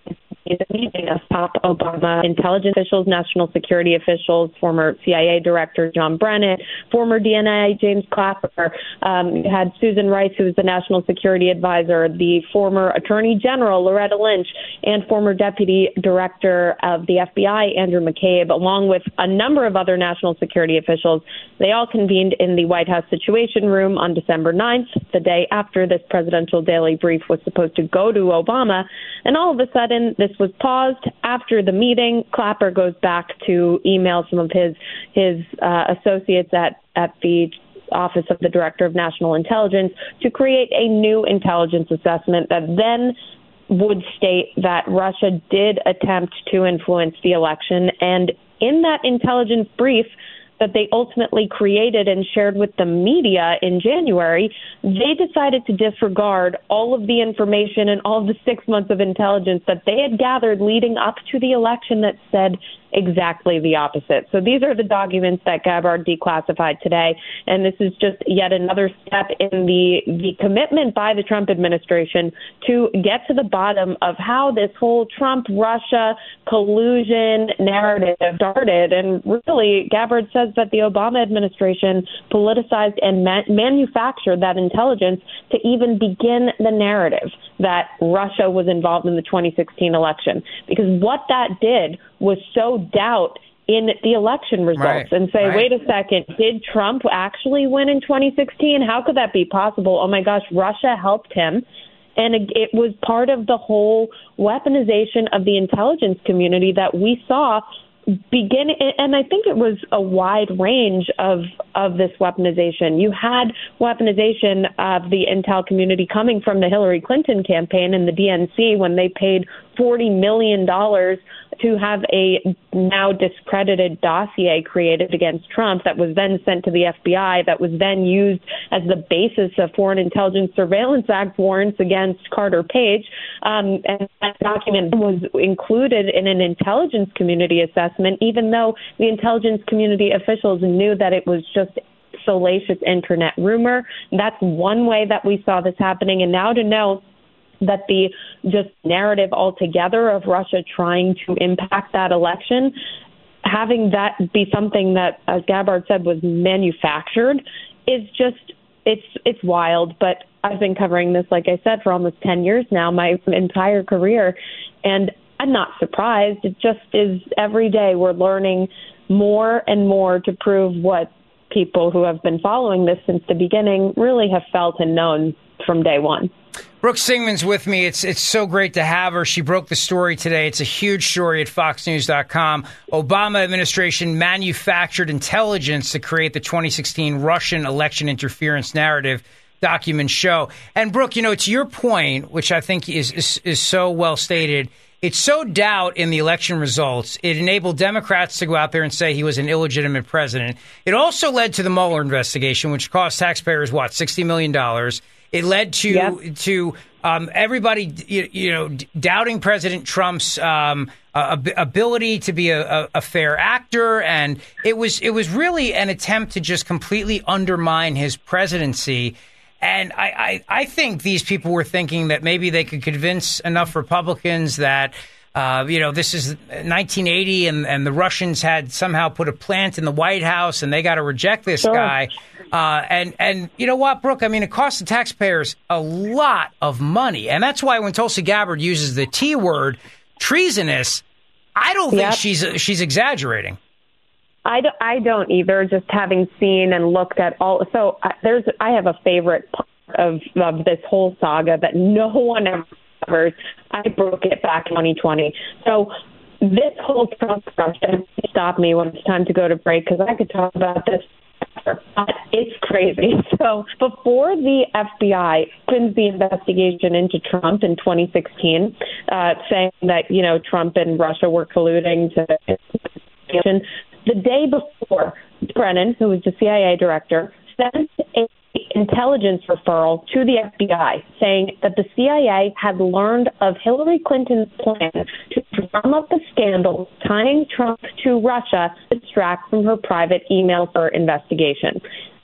the meeting of top Obama intelligence officials, national security officials, former C I A director John Brennan, former D N I James Clapper. Um, you had Susan Rice, who was the national security advisor, the former attorney general Loretta Lynch, and former deputy director of the F B I Andrew McCabe, along with a number of other national security officials. They all convened in the White House Situation Room on December ninth, the day after this presidential daily brief was supposed to go to Obama. And all of a sudden, this was paused. After the meeting, Clapper goes back to email some of his his uh, associates at, at the Office of the Director of National Intelligence to create a new intelligence assessment that then would state that Russia did attempt to influence the election. And in that intelligence brief that they ultimately created and shared with the media in January, they decided to disregard all of the information and all of the six months of intelligence that they had gathered leading up to the election that said exactly the opposite. So these are the documents that Gabbard declassified today, and this is just yet another step in the the commitment by the Trump administration to get to the bottom of how this whole Trump-Russia collusion narrative started. And really, Gabbard says that the Obama administration politicized and ma- manufactured that intelligence to even begin the narrative that Russia was involved in the twenty sixteen election. Because what that did was sow doubt in the election results right, and say, right. wait a second, did Trump actually win in twenty sixteen? How could that be possible? Oh my gosh, Russia helped him. And it, it was part of the whole weaponization of the intelligence community that we saw begin, and I think it was a wide range of of this weaponization. You had weaponization of the intel community coming from the Hillary Clinton campaign and the D N C when they paid forty million dollars to have a now discredited dossier created against Trump that was then sent to the F B I, that was then used as the basis of Foreign Intelligence Surveillance Act warrants against Carter Page. Um, and that document was included in an intelligence community assessment, even though the intelligence community officials knew that it was just salacious internet rumor. That's one way that we saw this happening. And now to know that the just narrative altogether of Russia trying to impact that election, having that be something that, as Gabbard said, was manufactured, is just, it's it's wild. But I've been covering this, like I said, for almost ten years now, my entire career, and I'm not surprised. It just is every day we're learning more and more to prove what people who have been following this since the beginning really have felt and known from day one. Brooke Singman's with me. It's it's so great to have her. She broke the story today. It's a huge story at fox news dot com. Obama administration manufactured intelligence to create the twenty sixteen Russian election interference narrative, documents show. And Brooke, you know, to your point, which I think is is, is so well stated, it sowed doubt in the election results. It enabled Democrats to go out there and say he was an illegitimate president. It also led to the Mueller investigation, which cost taxpayers, what, sixty million dollars. It led to yep. to um, everybody, you, you know, d- doubting President Trump's um, uh, ability to be a, a, a fair actor, and it was it was really an attempt to just completely undermine his presidency. And I, I, I think these people were thinking that maybe they could convince enough Republicans that, uh, you know, this is nineteen eighty and, and the Russians had somehow put a plant in the White House and they got to reject this sure. guy. Uh, and, and you know what, Brooke, I mean, it costs the taxpayers a lot of money. And that's why when Tulsi Gabbard uses the T word, treasonous, I don't think yep. she's she's exaggerating. I don't, I don't either, just having seen and looked at all. So uh, there's I have a favorite part of, of this whole saga that no one ever covers. I broke it back in twenty twenty. So this whole Trump discussion stopped me when it's time to go to break because I could talk about this. But it's crazy. So before the F B I opens the investigation into Trump in twenty sixteen, uh, saying that, you know, Trump and Russia were colluding to the day before, Brennan, who was the C I A director, sent an intelligence referral to the F B I saying that the C I A had learned of Hillary Clinton's plan to drum up a scandal tying Trump to Russia to distract from her private email for investigation.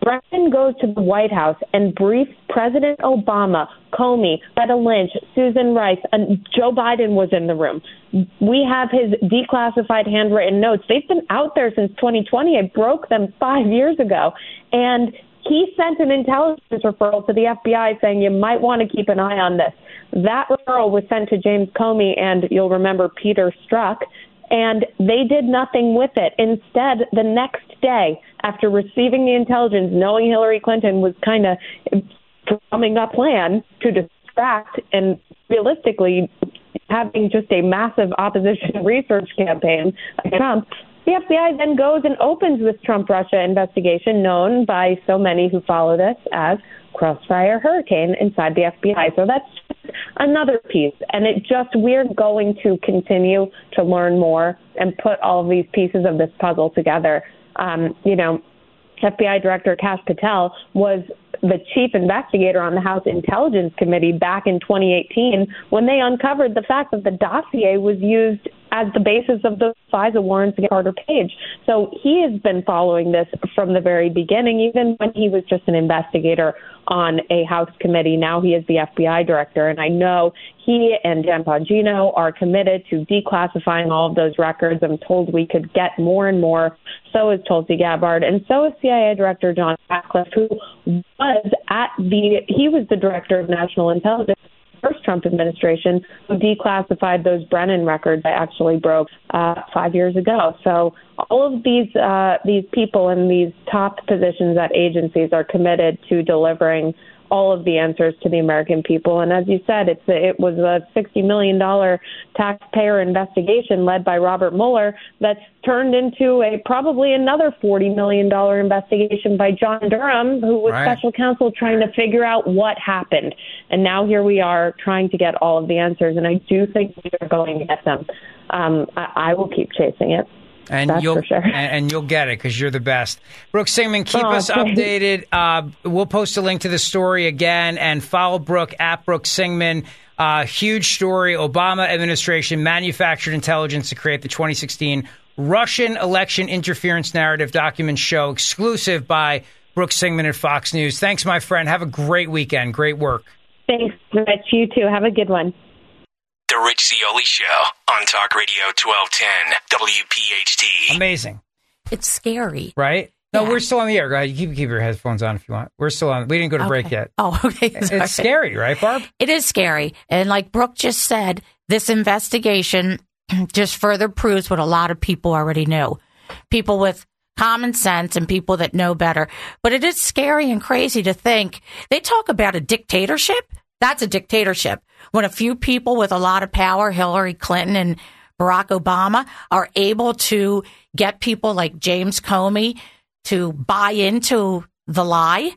Brennan goes to the White House and briefs President Obama, Comey, Loretta Lynch, Susan Rice, and Joe Biden was in the room. We have his declassified handwritten notes. They've been out there since twenty twenty. I broke them five years ago. And he sent an intelligence referral to the F B I saying you might want to keep an eye on this. That referral was sent to James Comey and, you'll remember, Peter Strzok, and they did nothing with it. Instead, the next day, after receiving the intelligence, knowing Hillary Clinton was kind of drumming up a plan to distract and realistically having just a massive opposition research campaign against Trump, the F B I then goes and opens this Trump-Russia investigation known by so many who follow this as Crossfire Hurricane inside the F B I. So that's just another piece. And it just, we're going to continue to learn more and put all of these pieces of this puzzle together. Um, you know, F B I Director Kash Patel was the chief investigator on the House Intelligence Committee back in twenty eighteen when they uncovered the fact that the dossier was used as the basis of the FISA warrants against Carter Page. So he has been following this from the very beginning, even when he was just an investigator on a House committee. Now he is the F B I director, and I know he and Jen Bongino are committed to declassifying all of those records. I'm told we could get more and more. So is Tulsi Gabbard, and so is C I A Director John Ratcliffe, who was at the, he was the Director of National Intelligence first Trump administration, who declassified those Brennan records I actually broke uh, five years ago. So all of these uh, these people in these top positions at agencies are committed to delivering all of the answers to the American people. And as you said, it's a, it was a sixty million dollars taxpayer investigation led by Robert Mueller that's turned into a probably another forty million dollars investigation by John Durham, who was Right. special counsel trying to figure out what happened. And now here we are trying to get all of the answers. And I do think we are going to get them. Um, I, I will keep chasing it. And That's you'll for sure. and, and you'll get it because you're the best. Brooke Singman, keep Oh, us thanks. updated. Uh, we'll post a link to the story again and follow Brooke at Brooke Singman. Uh, huge story. Obama administration manufactured intelligence to create the twenty sixteen Russian election interference narrative. Documents show exclusive by Brooke Singman at Fox News. Thanks, my friend. Have a great weekend. Great work. Thanks, Rich. You too. Have a good one. The Rich Zeoli Show on Talk Radio twelve ten W P H T. Amazing. It's scary. Right? No, we're still on the air. Go ahead. You keep, keep your headphones on if you want. We're still on. We didn't go to break Okay. yet. Oh, okay. Sorry. It's scary, right, Barb? It is scary. And like Brooke just said, this investigation just further proves what a lot of people already knew. People with common sense and people that know better. But it is scary and crazy to think. They talk about a dictatorship. That's a dictatorship. When a few people with a lot of power, Hillary Clinton and Barack Obama, are able to get people like James Comey to buy into the lie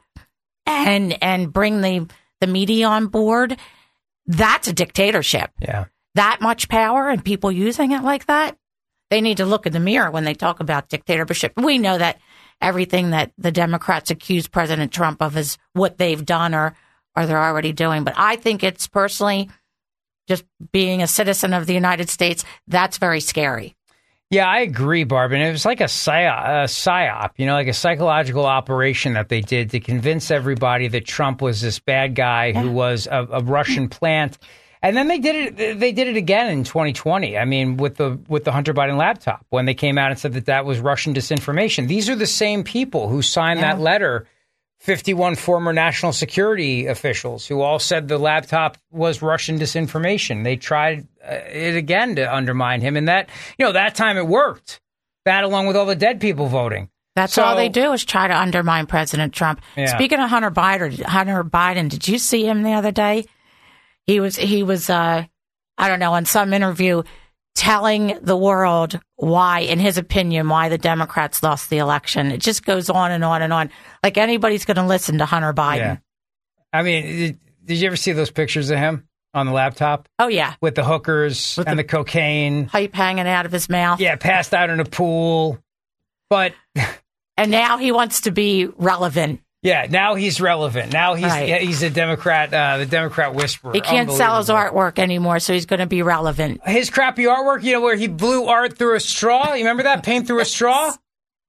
and and bring the, the media on board, that's a dictatorship. Yeah. That much power and people using it like that, they need to look in the mirror when they talk about dictatorship. We know that everything that the Democrats accuse President Trump of is what they've done or, or they're already doing. But I think it's personally, just being a citizen of the United States, that's very scary. Yeah, I agree, Barb. And it was like a psyop, a psyop, you know, like a psychological operation that they did to convince everybody that Trump was this bad guy who was a, a Russian plant. And then they did it. They did it again in twenty twenty. I mean, with the with the Hunter Biden laptop, when they came out and said that that was Russian disinformation. These are the same people who signed Yeah. that letter. fifty-one former national security officials who all said the laptop was Russian disinformation. They tried uh, it again to undermine him. And that, you know, that time it worked. That along with all the dead people voting. That's So- all they do is try to undermine President Trump. Yeah. Speaking of Hunter Biden, Hunter Biden, did you see him the other day? He was, he was, uh, I don't know, in some interview telling the world why, in his opinion, why the Democrats lost the election. It just goes on and on and on. Like anybody's going to listen to Hunter Biden. Yeah. I mean, did, did you ever see those pictures of him on the laptop? Oh, yeah. With the hookers With and the- the cocaine. Pipe hanging out of his mouth. Yeah, passed out in a pool. But And now he wants to be relevant. yeah, now he's relevant. Now he's Right. he's a Democrat, uh, the Democrat whisperer. He can't sell his Unbelievable. artwork anymore, so he's going to be relevant. His crappy artwork, you know, where he blew art through a straw. You remember that? Paint through a straw?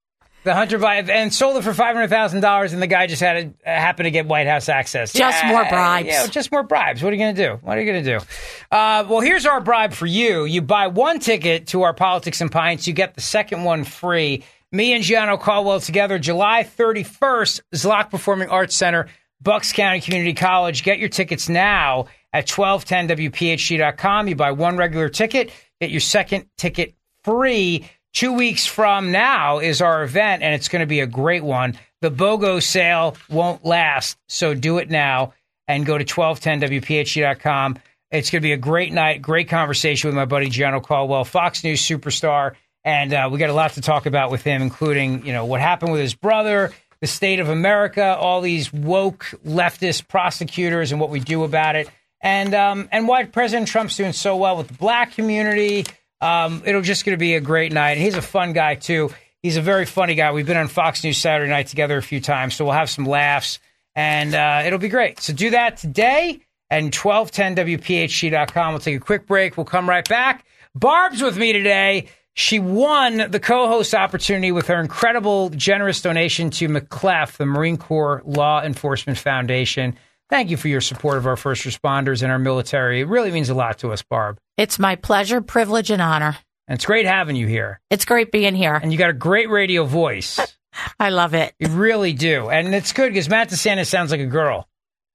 The Hunter Biden, and sold it for five hundred thousand dollars, and the guy just had to, uh, happened to get White House access. Just yeah, more bribes. Yeah, just more bribes. What are you going to do? What are you going to do? Uh, well, here's our bribe for you. You buy one ticket to our Politics and Pints, you get the second one free. Me and Gianno Caldwell together, July thirty-first, Zlock Performing Arts Center, Bucks County Community College. Get your tickets now at twelve ten W P H T dot com. You buy one regular ticket, get your second ticket free. Two weeks from now is our event, and it's going to be a great one. The BOGO sale won't last, so do it now and go to twelve ten W P H T dot com. It's going to be a great night, great conversation with my buddy Gianno Caldwell, Fox News superstar, and uh, we got a lot to talk about with him, including, you know, what happened with his brother, the state of America, all these woke leftist prosecutors and what we do about it, and um, and why President Trump's doing so well with the black community. Um, it'll just going to be a great night. And he's a fun guy, too. He's a very funny guy. We've been on Fox News Saturday Night together a few times, so we'll have some laughs, and uh, it'll be great. So do that today and twelve ten W P H T dot com. We'll take a quick break. We'll come right back. Barb's with me today. She won the co-host opportunity with her incredible, generous donation to M C L E F, the Marine Corps Law Enforcement Foundation. Thank you for your support of our first responders and our military. It really means a lot to us, Barb. It's my pleasure, privilege, and honor. And it's great having you here. It's great being here. And you got a great radio voice. I love it. You really do. And it's good because Matt DeSantis sounds like a girl.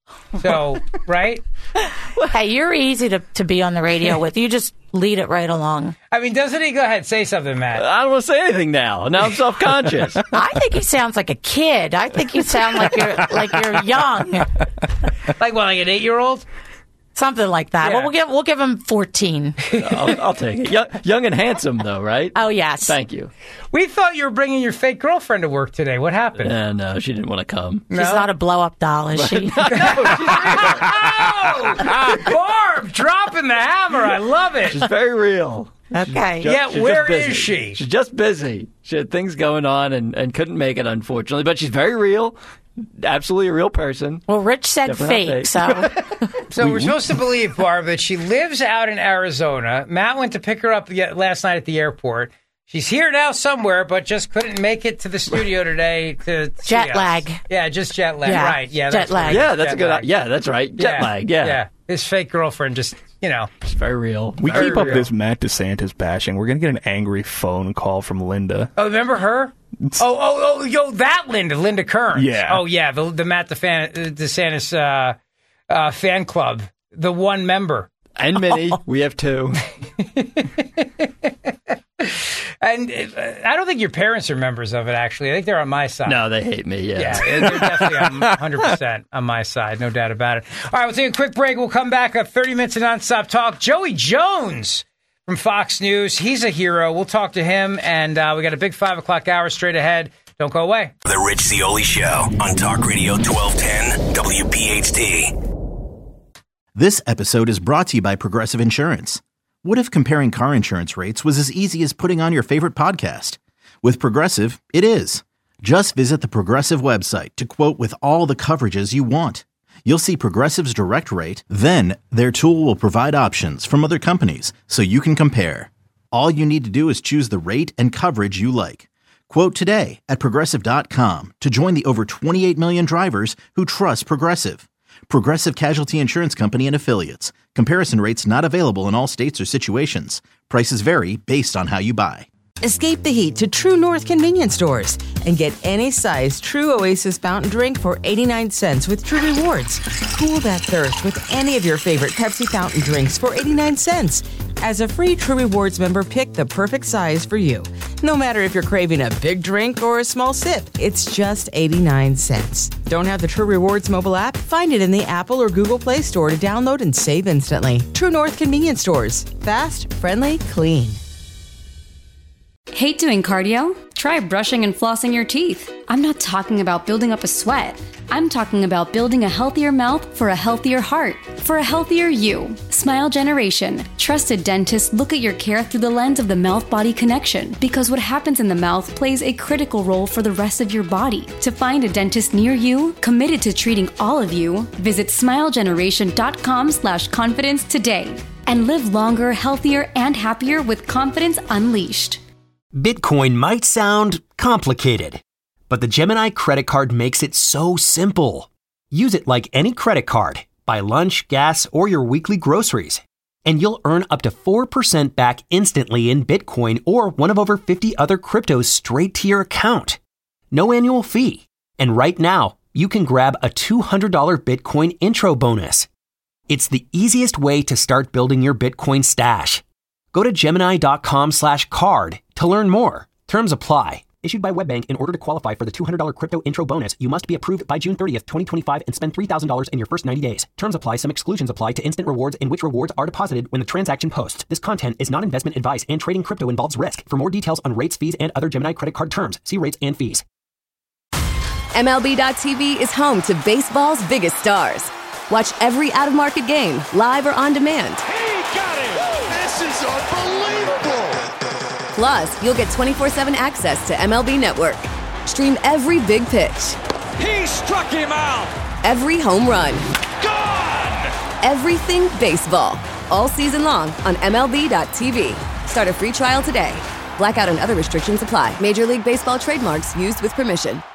So, right? Hey, you're easy to, to be on the radio with. You just lead it right along. I mean, doesn't he? Go ahead, say something, Matt. I don't want to say anything now. Now I'm self-conscious. I think he sounds like a kid. I think you sound like you're like you're young. Like what, like an eight-year-old? Something like that. Yeah. Well, we'll give we'll give him fourteen. I'll, I'll take it. Young, young and handsome, though, right? Oh, yes. Thank you. We thought you were bringing your fake girlfriend to work today. What happened? Uh, no, she didn't want to come. She's no? not a blow-up doll, is she? no, she's real. Oh, Barb, dropping the hammer. I love it. She's very real. Okay. Just, yeah, where is she? She's just busy. She had things going on and, and couldn't make it, unfortunately. But she's very real. Absolutely a real person. Well, Rich said fake, fake, so... So we're supposed to believe, Barb, that she lives out in Arizona. Matt went to pick her up last night at the airport. She's here now somewhere, but just couldn't make it to the studio today to jet lag. Yeah, just jet lag. Yeah. Right. Yeah, jet that's lag. Right. Yeah, that's jet a good. lag. Yeah, that's right. Jet yeah. lag. Yeah. Yeah. His fake girlfriend just, you know, it's very real. We very keep up real. this Matt DeSantis bashing. We're gonna get an angry phone call from Linda. Oh, remember her? Oh, oh, oh, yo, that Linda, Linda Kearns. Yeah. Oh, yeah, the the Matt DeFan, DeSantis uh, uh, fan club, the one member. And Minnie, oh. we have two. And uh, I don't think your parents are members of it, actually. I think they're on my side. No, they hate me, yeah. Yeah, they're definitely on one hundred percent on my side, no doubt about it. All right, we'll take a quick break. We'll come back up thirty minutes of nonstop talk. Joey Jones from Fox News. He's a hero. We'll talk to him, and uh, we got a big five o'clock hour straight ahead. Don't go away. The Rich Zeoli Show on Talk Radio twelve ten W P H T. This episode is brought to you by Progressive Insurance. What if comparing car insurance rates was as easy as putting on your favorite podcast? With Progressive, it is. Just visit the Progressive website to quote with all the coverages you want. You'll see Progressive's direct rate, then their tool will provide options from other companies so you can compare. All you need to do is choose the rate and coverage you like. Quote today at Progressive dot com to join the over twenty-eight million drivers who trust Progressive. Progressive Casualty Insurance Company and Affiliates. Comparison rates not available in all states or situations. Prices vary based on how you buy. Escape the heat to True North convenience stores and get any size True Oasis fountain drink for eighty-nine cents with True Rewards. Cool that thirst with any of your favorite Pepsi fountain drinks for eighty-nine cents. As a free True Rewards member, pick the perfect size for you. No matter if you're craving a big drink or a small sip, it's just eighty-nine cents. Don't have the True Rewards mobile app? Find it in the Apple or Google Play Store to download and save instantly. True North convenience stores. Fast, friendly, clean. Hate doing cardio? Try brushing and flossing your teeth. I'm not talking about building up a sweat. I'm talking about building a healthier mouth for a healthier heart, for a healthier you. Smile Generation. Trusted dentists look at your care through the lens of the mouth-body connection, because what happens in the mouth plays a critical role for the rest of your body. To find a dentist near you, committed to treating all of you, visit smile generation dot com slash confidence today and live longer, healthier, and happier with confidence unleashed. Bitcoin might sound complicated, but the Gemini credit card makes it so simple. Use it like any credit card. Buy lunch, gas, or your weekly groceries, and you'll earn up to four percent back instantly in Bitcoin or one of over fifty other cryptos straight to your account. No annual fee. And right now, you can grab a two hundred dollars Bitcoin intro bonus. It's the easiest way to start building your Bitcoin stash. Go to Gemini.com slash card to learn more. Terms apply. Issued by WebBank. In order to qualify for the two hundred dollars crypto intro bonus, you must be approved by June thirtieth, twenty twenty-five and spend three thousand dollars in your first ninety days. Terms apply. Some exclusions apply to instant rewards in which rewards are deposited when the transaction posts. This content is not investment advice and trading crypto involves risk. For more details on rates, fees, and other Gemini credit card terms, see rates and fees. M L B dot T V is home to baseball's biggest stars. Watch every out-of-market game, live or on demand. He got it! This is unbelievable! Plus, you'll get twenty-four seven access to M L B Network. Stream every big pitch. He struck him out! Every home run. Gone! Everything baseball. All season long on M L B dot T V. Start a free trial today. Blackout and other restrictions apply. Major League Baseball trademarks used with permission.